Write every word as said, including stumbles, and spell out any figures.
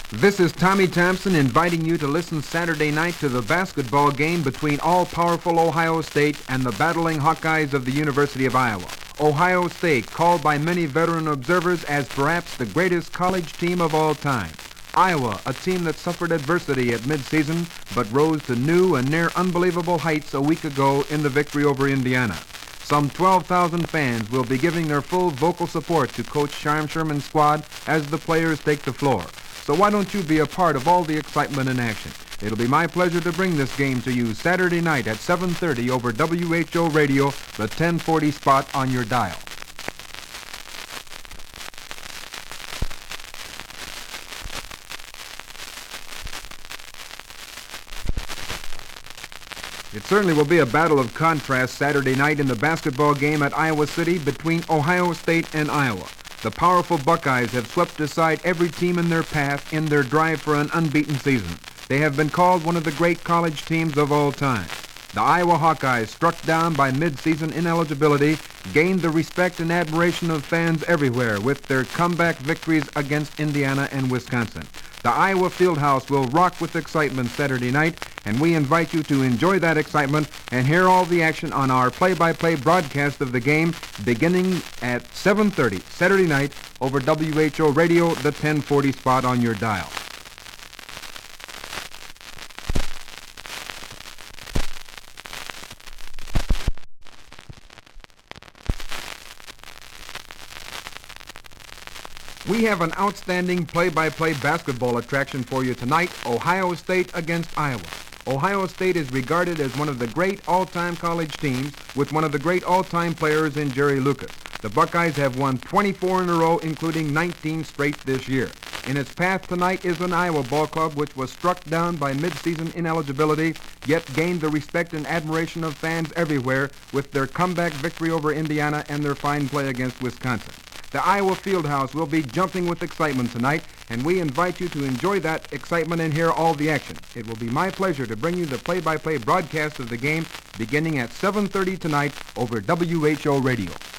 This is Tommy Thompson inviting you to listen Saturday night to the basketball game between all-powerful Ohio State and the battling Hawkeyes of the University of Iowa. Ohio State, called by many veteran observers as perhaps the greatest college team of all time. Iowa, a team that suffered adversity at midseason but rose to new and near unbelievable heights a week ago in the victory over Indiana. Some twelve thousand fans will be giving their full vocal support to Coach Charm Sherman's squad as the players take the floor. So why don't you be a part of all the excitement and action? It'll be my pleasure to bring this game to you Saturday night at seven thirty over W H O Radio, the ten forty spot on your dial. It certainly will be a battle of contrast Saturday night in the basketball game at Iowa City between Ohio State and Iowa. The powerful Buckeyes have swept aside every team in their path in their drive for an unbeaten season. They have been called one of the great college teams of all time. The Iowa Hawkeyes, struck down by mid-season ineligibility, gained the respect and admiration of fans everywhere with their comeback victories against Indiana and Wisconsin. The Iowa Fieldhouse will rock with excitement Saturday night, and we invite you to enjoy that excitement and hear all the action on our play-by-play broadcast of the game beginning at seven thirty Saturday night over W H O Radio, the ten forty spot on your dial. We have an outstanding play-by-play basketball attraction for you tonight, Ohio State against Iowa. Ohio State is regarded as one of the great all-time college teams with one of the great all-time players in Jerry Lucas. The Buckeyes have won twenty-four in a row, including nineteen straight this year. In its path tonight is an Iowa ball club which was struck down by mid-season ineligibility, yet gained the respect and admiration of fans everywhere with their comeback victory over Indiana and their fine play against Wisconsin. The Iowa Fieldhouse will be jumping with excitement tonight, and we invite you to enjoy that excitement and hear all the action. It will be my pleasure to bring you the play-by-play broadcast of the game beginning at seven thirty tonight over W H O Radio.